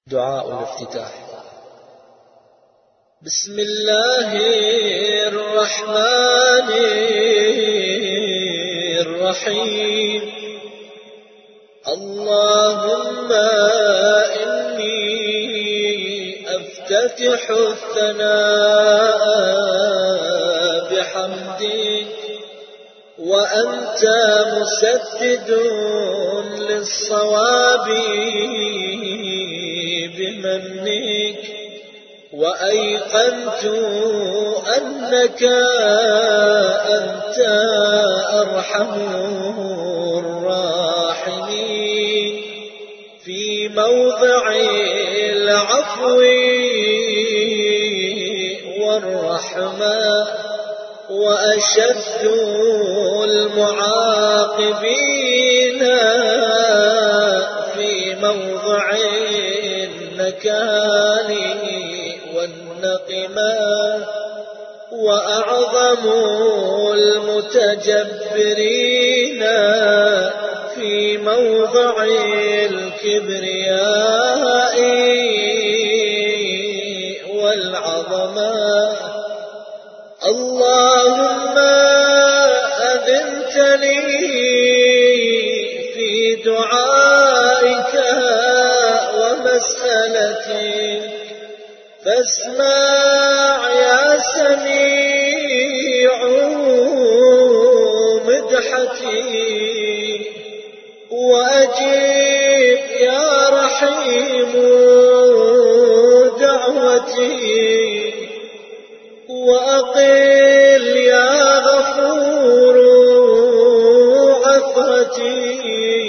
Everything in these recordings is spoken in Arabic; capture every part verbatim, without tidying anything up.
دعاء الافتتاح. بسم الله الرحمن الرحيم. اللهم إني أفتتح الثناء بحمدك وأنت مسدد للصواب بمنك، وأيقنت أنك أنت أرحم الراحمين في موضع العفو والرحمة، وأشد المعاقبين في موضع النكال والنقمة، وأعظم المتجبرين في موضع الكبرياء والعظمة. اللهم أذنت لي في دعائك ومسألتك، فاسمع يا سميع مدحتي، وأجب يا رحيم دعوتي، وأقل يا غفور عثرتي.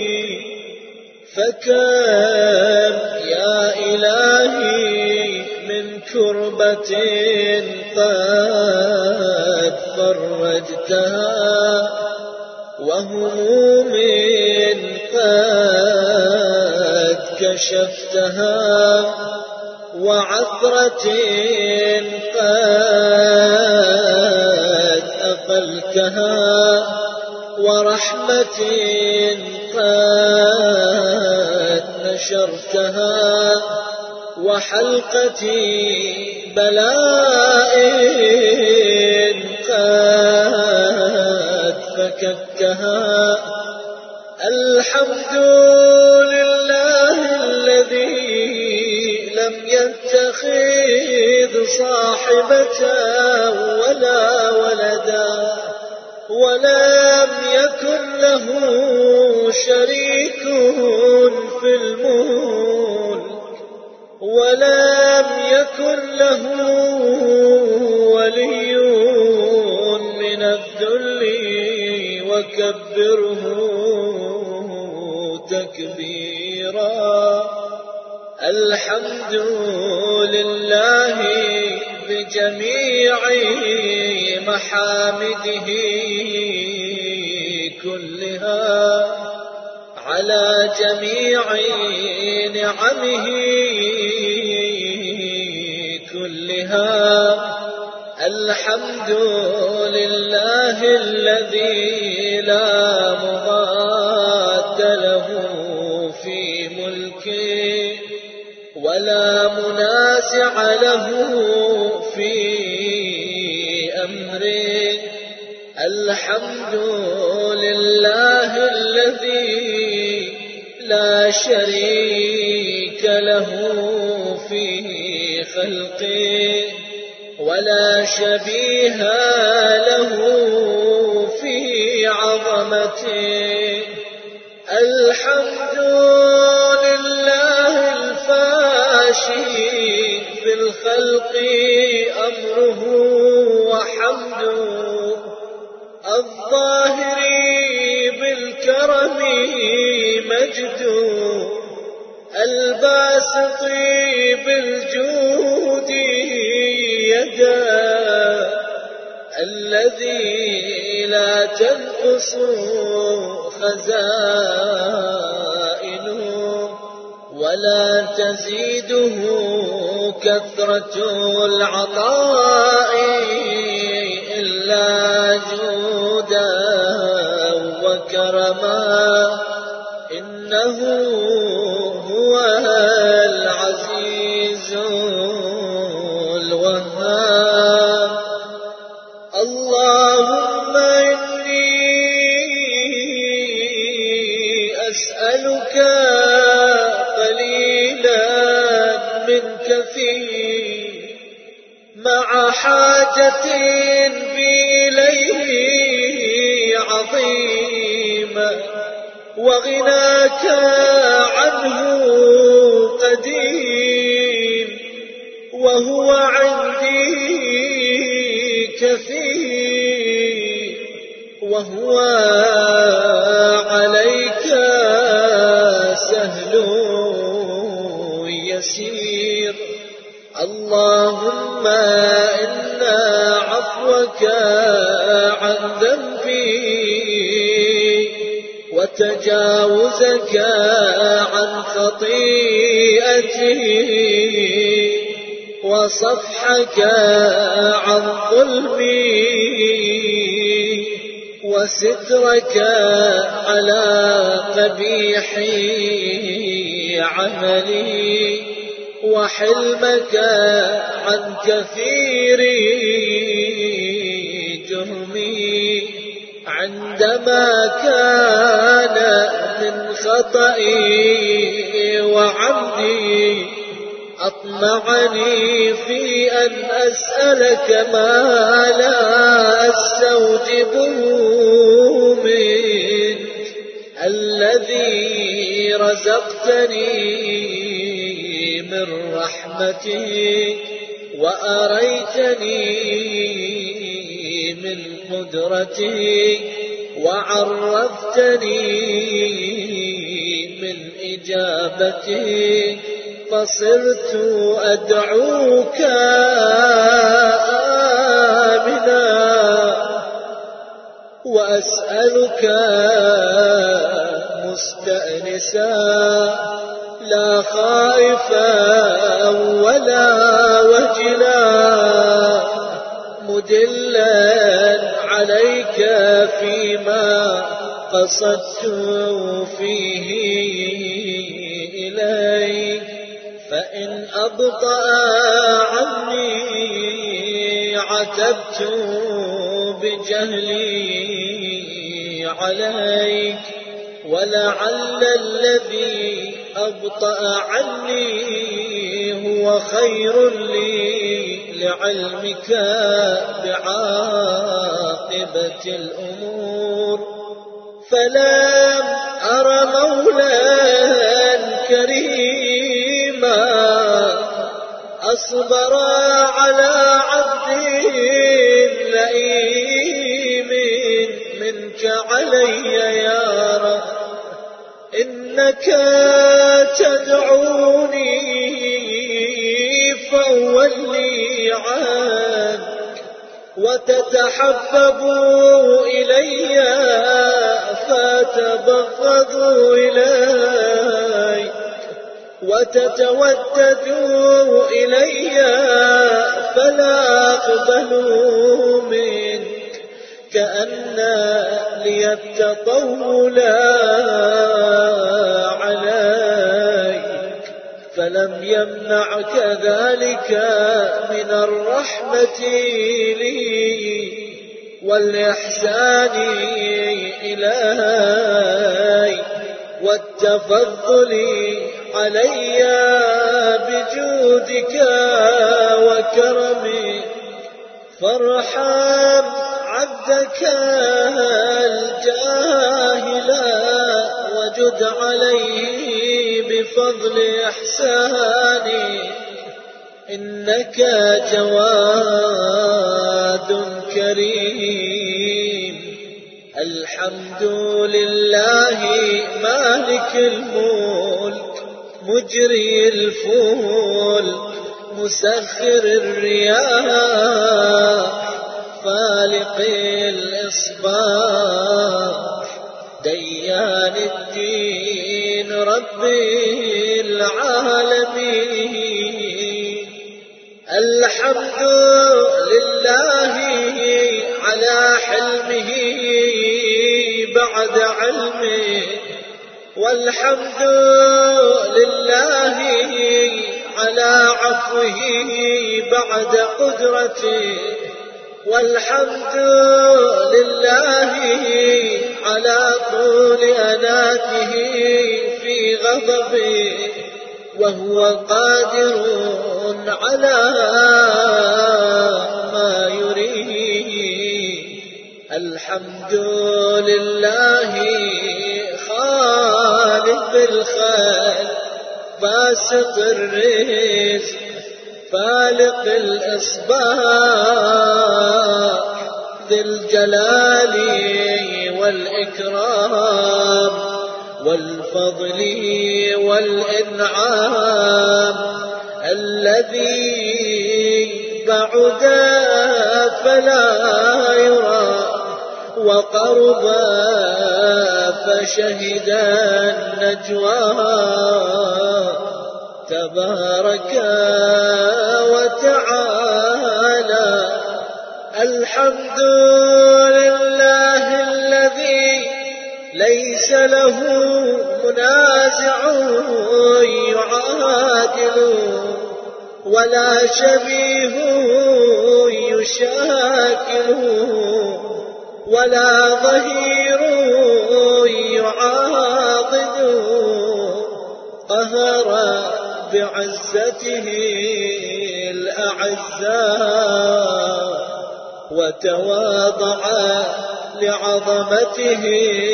فكم يا إلهي من كربة قد فرجتها، وهموم قد كشفتها، وعثرة قد أقلتها، ورحمة قد نشرتها، وحلقة بلاء قد فككها. الحمد لله الذي لم يتخذ صاحبة ولا ولدا، ولم يكن له شريك في الملك، ولم يكن له ولي من الذل، وكبره تكبيرا. الحمد لله بجميع محامده كلها، على جميع نعمه كلها. الحمد لله الذي لا مضاد له في ملكه، ولا منازع له في أمره. الحمد لله الذي لا شريك له في خلقه، ولا شبيه له في عظمته. الحمد لله الفاشي في الخلق أمره وحمده، الظاهر بالكرم مجده، الباسط بالجود يدا، الذي لا تنقص خزائنه، ولا تزيده كثرة العطاء إلا جودا وكرما. إنه هو العزيز كثير مع حاجة بي إليه عظيمة وغناك عنه قديم وهو عندي كثير وهو عليك سهل يسير. اللهم إن عفوك عن ذنبي وتجاوزك عن خطيئتي وصفحك عن ظلمي وسترك على قبيح عملي وحلمك عن كثير جرمي عندما كان من خطئي وعمدي أطمعني في أن أسألك ما لا أستوجبه منك الذي رزقتني من رحمتك وأريتني من قدرتك وعرفتني من إجابتك فصرت أدعوك آمنا وأسألك مستأنسا لا خائفا ولا وجلا مدلا عليك فيما قصدت فيه إليك فإن أبطأ عني عتبت بجهلي عليك ولعل الذي أبطأ عني هو خير لي لعلمك بعاقبة الأمور فلم أر مولا كريما أصبر على عبد لئيم منك علي يا رب إنك تدعوني فأولي عنك وتتحبب إلي فتبغض إلي وتتودد إلي فلا أقبل منك كأن لي التطول عليك فلم يمنعك ذلك من الرحمة لي والإحسان إلي والتفضل علي بجودك وكرمك فارحم عبدك الجاهل وجد عليه بفضل إحساني إنك جواد كريم. الحمد لله مالك الملك مجري الفلك مسخر الرياح فالق الإصباح ديان الدين رب العالمين. الحمد لله على حلمه بعد علمه والحمد لله على عفوه بعد قدرته والحمد لله على طول أناته في غضبه وهو قادر على ما يريد. الحمد لله خالق الخلق باسط الرزق فالق الإصباح ذي الجلال والإكرام والفضل والإنعام، الذي بعد فلا يرى وقرب فشهد النجوى. تبارك وتعالى. الحمد لله الذي ليس له منازع يعادل ولا شبيه يشاكله ولا ظهير يعاضد. قهر بعزته الأعزاء وتواضع لعظمته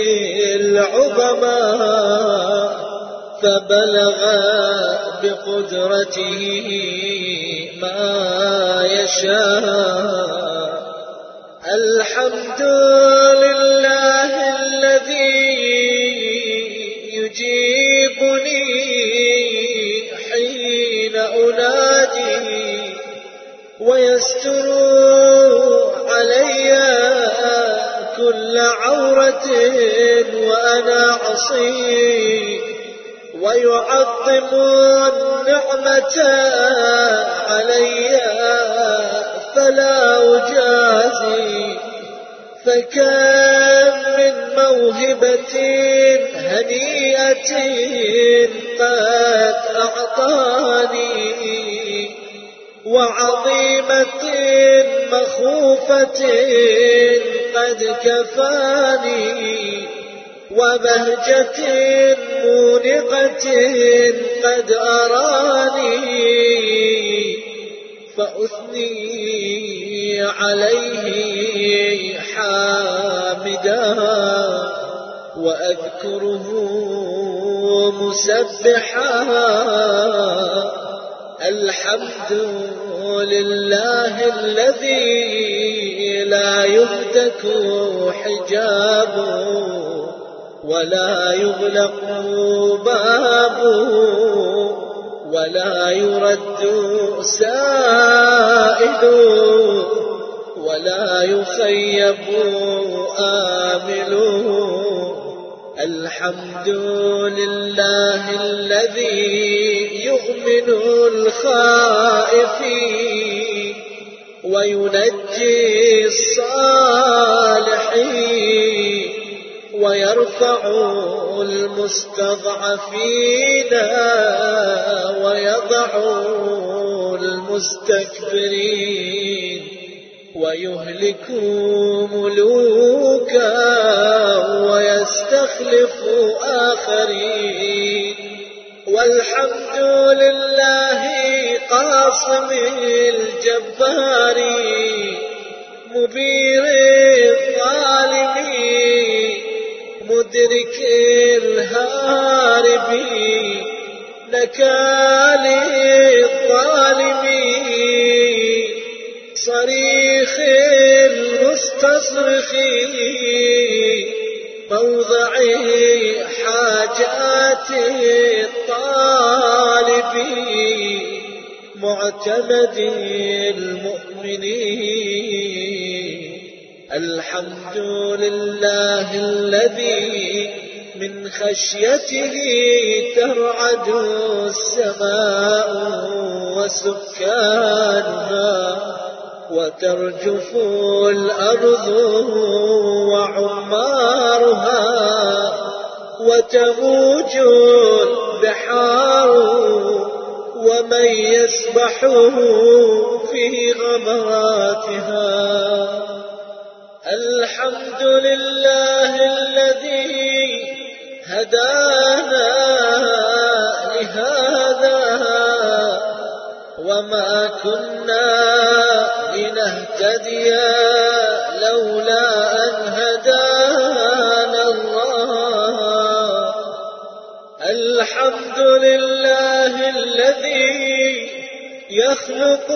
العظماء، فبلغ بقدرته ما يشاء. الحمد لله الذي يجيبني حين أنادي ويستر علي كل عورة وأنا عصي، ويعظم النعمة علي فلا أجازي. فكم من موهبة هنيئة قد أعطاني، وعظيمة مخوفة قد كفاني، وبهجة مونقة قد أراني. فأثني عليه حامدا وأذكره مسبحا. الحمد لله الذي لا يهتك حجابه ولا يغلق بابه ولا يرد سائل ولا يخيب آمل. الحمد لله الذي يؤمن الخائفين وينجي الصالحين ويرفع المستضعفين ويضع المستكبرين ويهلك ملوكا ويستخلف آخرين. والحمد لله قاصم الجبار مبير الظالمين مدرك الهاربين نكال الظالمين صريخ المستصرخين موضع حاجات الطالبين معتمد المؤمنين. الحمد لله الذي من خشيته ترعد السماء وسكانها وترجف الأرض وعمارها وتموج البحار ومن يسبح في غمراتها. الحمد لله الذي هدانا لهذا وما كنا لنهتدي لولا أن هدانا الله. الحمد لله الذي يخلق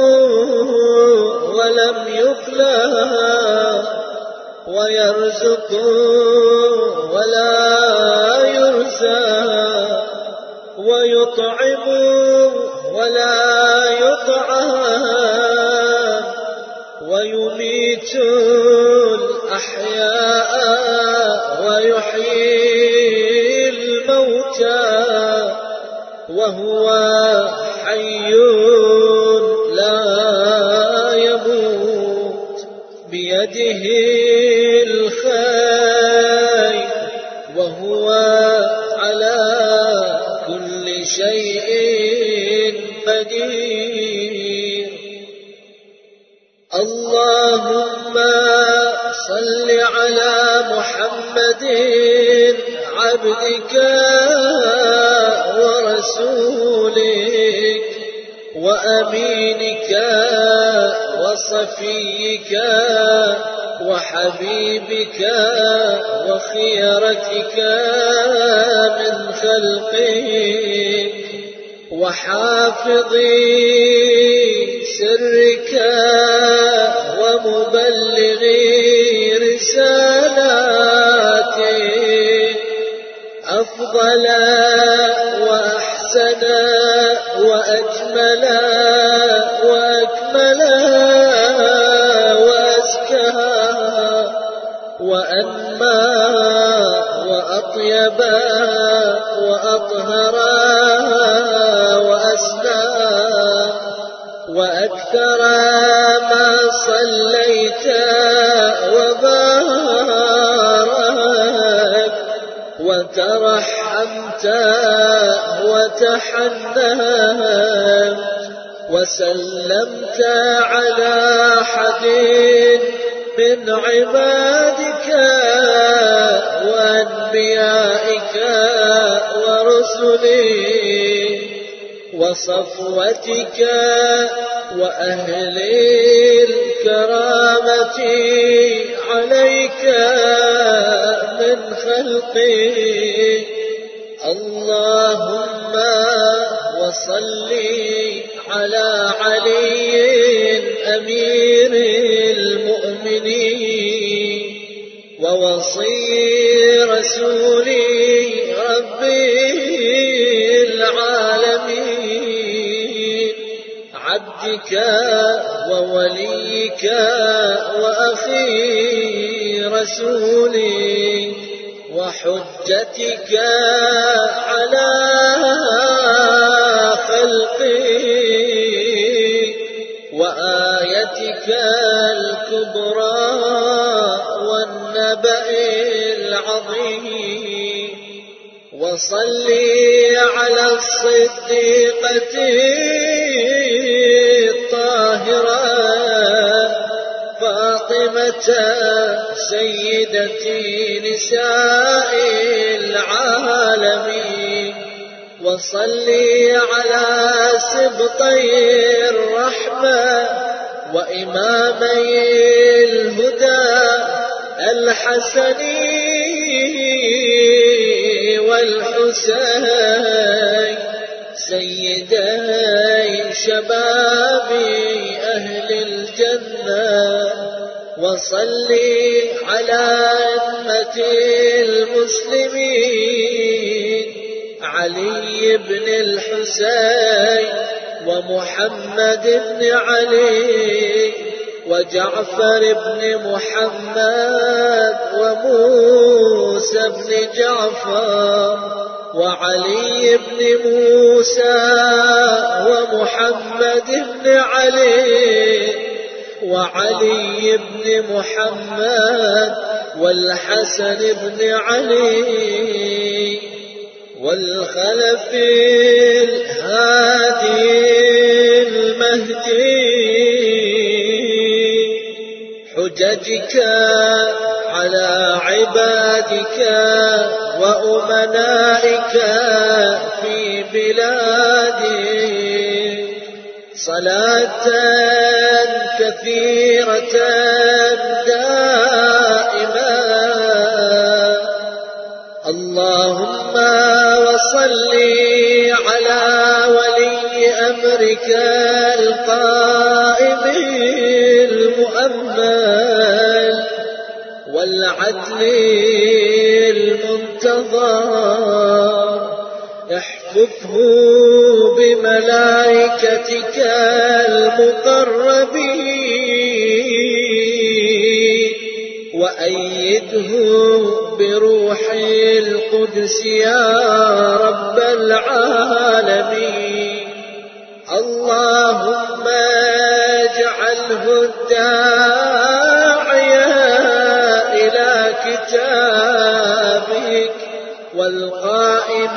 ولم يخلق، ويرزق ولا يرزق، ويطعم ولا يطعم، ويميت الأحياء ويحيي الموتى، وهو حي لا يموت، بيده الخير، وهو على كل شيء قدير. اللهم صل على محمد عبدك ورسولك وأمينك وصفيك وحبيبك وخيرتك من خلقك، وحافظ سرك ومبلغ رسالاتك، أفضل وأحسن وأجمل وأكمل وأزكى وأنمى وأطيب وأطهر وأسنى وأكثر ما صليت وبارك وترحمت وتحننت وسلمت على أحد من عبادك وأنبيائك ورسلك وصفوتك وأهل الكرامة عليك من خلقك. اللهم وصل على علي أمير المؤمنين ووصي رسول ربي العالمين، عبدك ووليك وأخي رسولي وحجتك على خلقك وآيتك الكبرى والنبأ العظيم. وصلي على الصديقة الطاهرة فاطمة سيدتي نساء العالمين. وصلي على سبطي الرحمة وإمامي الهدى الحسن والحسين سيدي شباب أهل الجنة. وصلي على أئمة المسلمين علي بن الحسين ومحمد بن علي وجعفر بن محمد وموسى بن جعفر وعلي بن موسى ومحمد بن علي وعلي بن محمد والحسن بن علي والخلف الهادي المهدي حججك على عبادك وأمنائك في بلادك. صلاة كثيرة دائما. اللهم وصل على ولي أمرك القائم المؤمل والعدل المنتظر، احفظه بملائكتك المقربين، وأيده بروح القدس يا رب العالمين. اللهم اجعله الداعية إلى كتابك والقائم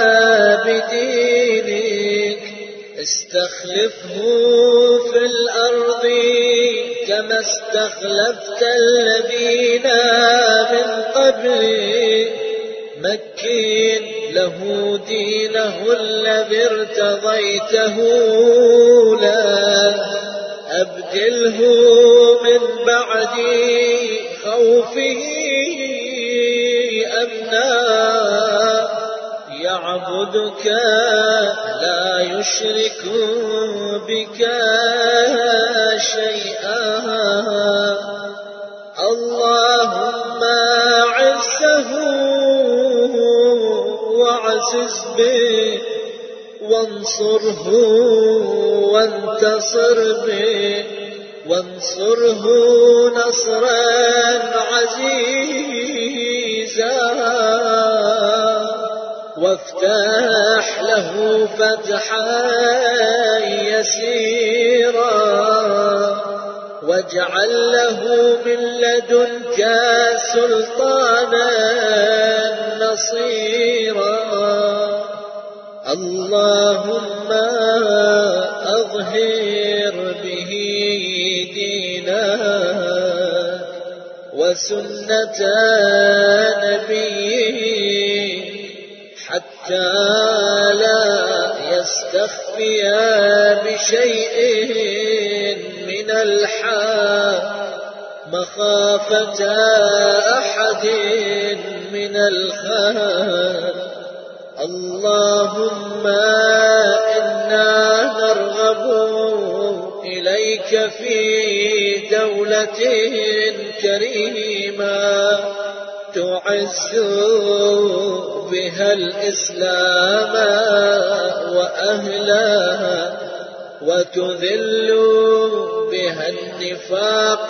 بدينك، استخلفه في الأرض كما استخلفت الذين من قبله، مكن له دينه الذي ارتضيته له، أبدله من بعد خوفه أمنا، يعبدك لا يشرك بك شيئا. اللهم عزه وعزز به، وانصره وانتصر به، وانصره نصرا عزيزا، وافتح له فتحا يسيرا، واجعل له من لدنك سلطانا نصيرا. اللهم أظهر به دينك وسنة نبيك، حتى لا يستخفي بشيء من الحق مخافة أحد من الخلق. اللهم إنا نرغب إليك في دولة كريمة تعز بها الإسلام وأهله، وتذل بها النفاق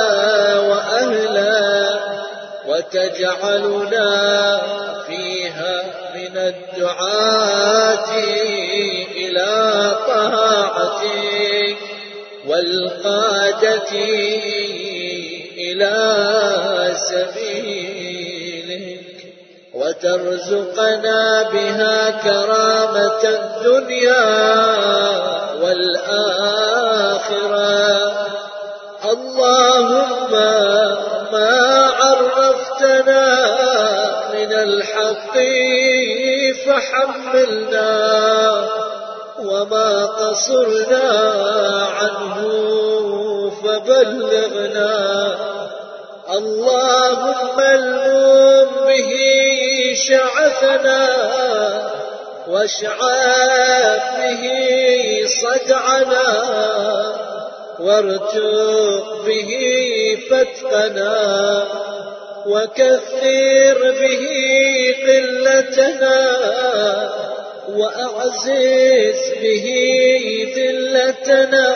وأهله، وتجعلنا فيها من الدعاة إلى طاعتك والقادة إلى سبيلك، وترزقنا بها كرامة الدنيا والآخرة. اللهم ما عرفتنا من الحق فحملنا، وما قصرنا عنه فبلغنا. اللهم الم به شعثنا، واشعث به صدعنا، وارتق به فتقنا، وكثر به قلتنا، وأعزز به ذلتنا،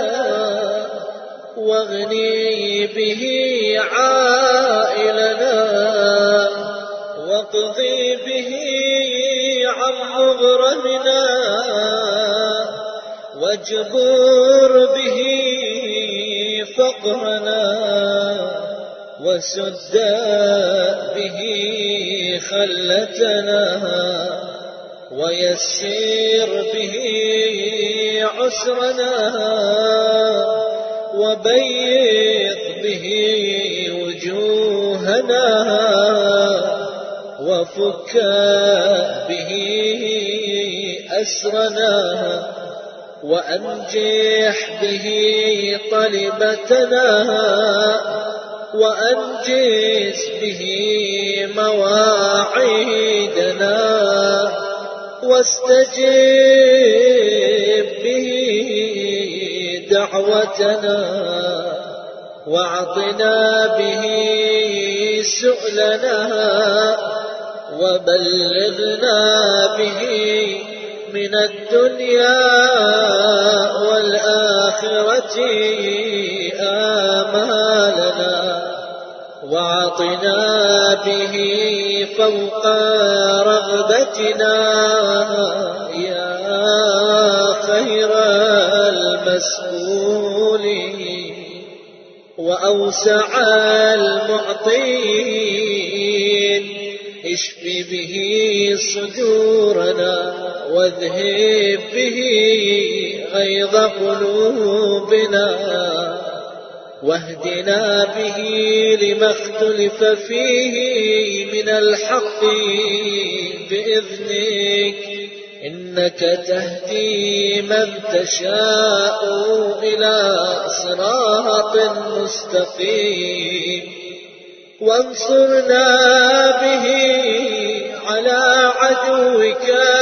واغني به عائلنا، واقضي به عن مغرمنا، واجبر به فقرنا، وسد به خلتنا، ويسر به عسرنا، وبيض به وجوهنا، وفك به أسرنا، وأنجح به طلبتنا وأنجز به مواعيدنا واستجب به دعوتنا واعطنا به سؤلنا وبلغنا به من الدنيا والآخرة آمالنا واعطنا به فوق رغبتنا يا خير المسؤولين وأوسع المعطين اشف به صدورنا واذهب به غيظ قلوبنا واهدنا به لما اختلف فيه من الحق بإذنك إنك تهدي من تشاء إلى صراط مستقيم وانصرنا به على عدوك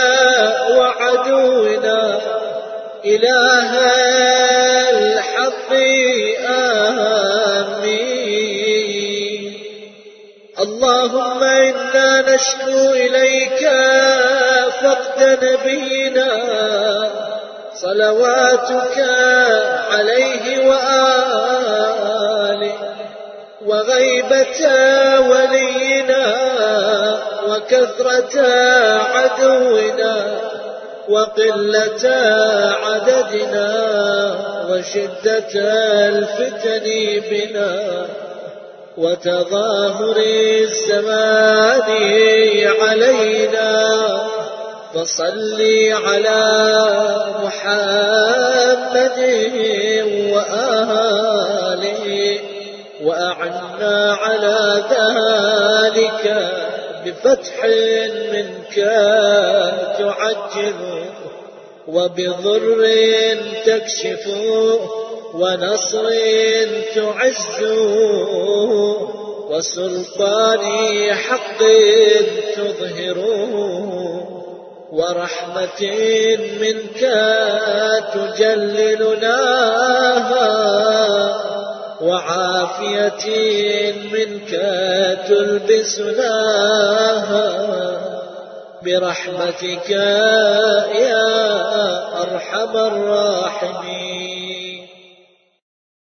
وعدونا إله الحق آمين. اللهم إنا نشكو إليك فقد نبينا صلواتك عليه وآله وغيبة ولينا وكثرة عدونا وقلة عددنا وشدة الفتن بنا وتظاهر الزمان علينا فصل على محمد وآله وأعنا على ذلك بفتح منك تعجل وبضر تكشف ونصر تعز وسلطان حق تظهر ورحمة منك تجللناها وعافية منك تلبسناها برحمتك يا أرحم الراحمين.